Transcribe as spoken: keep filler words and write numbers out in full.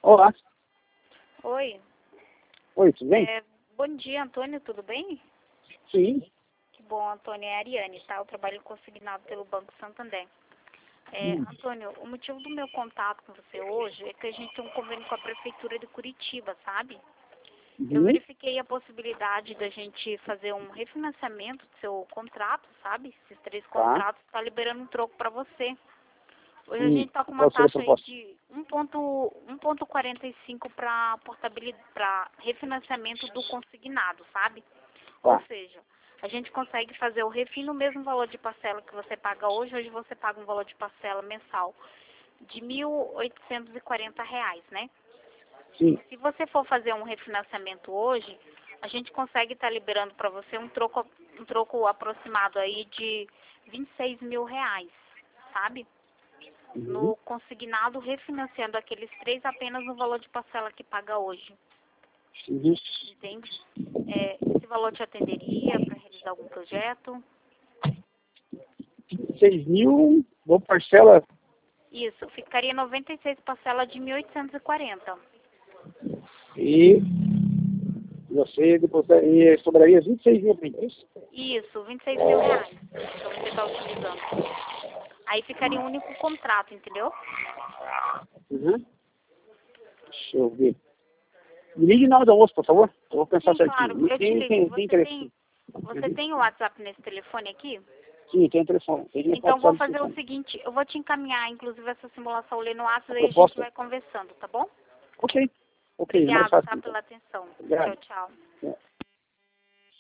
Olá. Oi. Oi, tudo bem? É, bom dia, Antônio, tudo bem? Sim. Que bom, Antônio, é a Ariane, tá? Eu trabalho consignado pelo Banco Santander. É, Hum. Antônio, o motivo do meu contato com você hoje é que a gente tem um convênio com a Prefeitura de Curitiba, sabe? Eu Uhum. verifiquei a possibilidade da gente fazer um refinanciamento do seu contrato, sabe? Esses três Tá. contratos, tá liberando um troco para você. Hoje a Hum. gente está com uma Qual seria a taxa aí proposta? de um ponto quarenta e cinco para portabilidade, para refinanciamento do consignado, sabe? Ou Tá. seja, a gente consegue fazer o refim no mesmo valor de parcela que você paga hoje. Hoje você paga um valor de parcela mensal de mil oitocentos e quarenta reais, né? Sim. Se você for fazer um refinanciamento hoje, a gente consegue estar liberando para você um troco, um troco aproximado aí de vinte e seis mil reais, sabe? Uhum. No consignado, refinanciando aqueles três apenas no valor de parcela que paga hoje, Uhum. entende? É, esse valor te atenderia para realizar algum projeto? Seis mil, vou parcela Isso, ficaria noventa e seis parcela de mil oitocentos e quarenta. e você depois e sobraria vinte e seis mil para isso? Isso, vinte e seis mil reais para você estar utilizando. Aí ficaria um único contrato, entendeu? Uhum. Deixa eu ver. Me ligue na hora do almoço, por favor. Eu vou pensar Sim, certinho. claro, Me eu te tem, ligo. tem, tem Você interesse. tem, você Uhum. tem o WhatsApp nesse telefone aqui? Sim, tem telefone. Tem Então vou fazer o telefone. seguinte, eu vou te encaminhar, inclusive, essa simulação ali no WhatsApp, A aí a gente proposta? vai conversando, tá bom? Ok. Ok, é mais Obrigada, fácil tá, então. pela atenção. Tchau, Obrigado. tchau. É.